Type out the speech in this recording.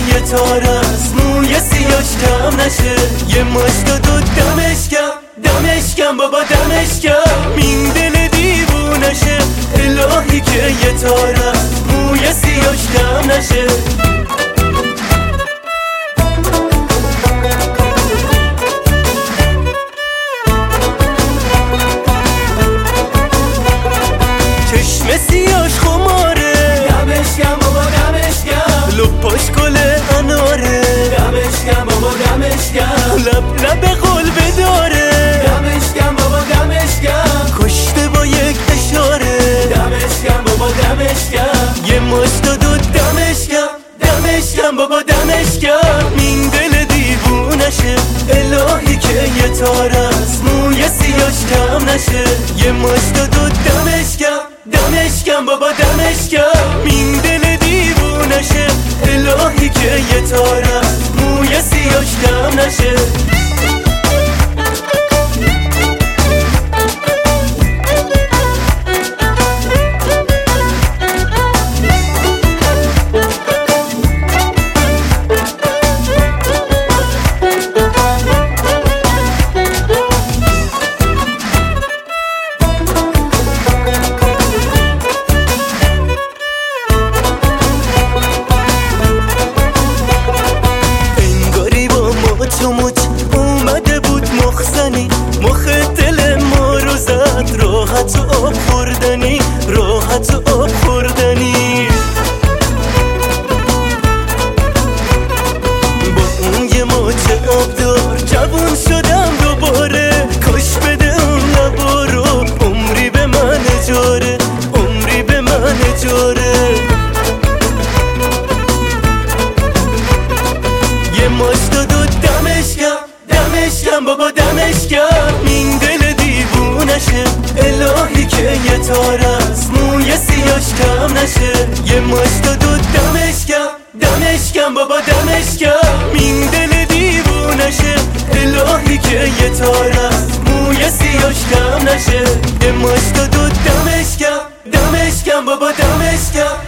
یه تار از موی سیاش کم نشه. یه مشت دو دمش کم بابا دمش کم، این دل دیوونشه. الهی که یه تار از موی سیاش کم نشه. چشم سیاش خماره، دمش کم بابا دمش کم. لپاش گل اناره، دمش کم بابا دمش کم. لب قلب داره، دمش کم بابا دمش کم. کشته با یک اشاره، دمش کم بابا دمش کم. یه مشت دو دمش کم بابا دمش کم، این دل دیوونشه. الهی که یه تار از موی سیاش کم نشه. یه مشت دو دمش کم بابا دمش کم، این دل دیوونشه. الهی که یه تار از موی سیاش کم نشه. اومده بود مخزنی، مخ دل ما رو زد. راحت و آب خوردنی، راحت و آب خوردنی. با اون یه ماچه آبدار جوون شدم دوباره. کاش بده اون لبا رو، عمری به من اجاره، عمری به من اجاره. یه مشت دو دمش کم بابا دمش کم، این دل دیوونشه. الهی که یه تار از موی سیاش کم نشه. یه مشت دو دمش کم بابا دمش کم، این دل دیوونشه. الهی که یه تار از موی سیاش کم نشه. یه مشت دو دمش کم بابا دمش کم.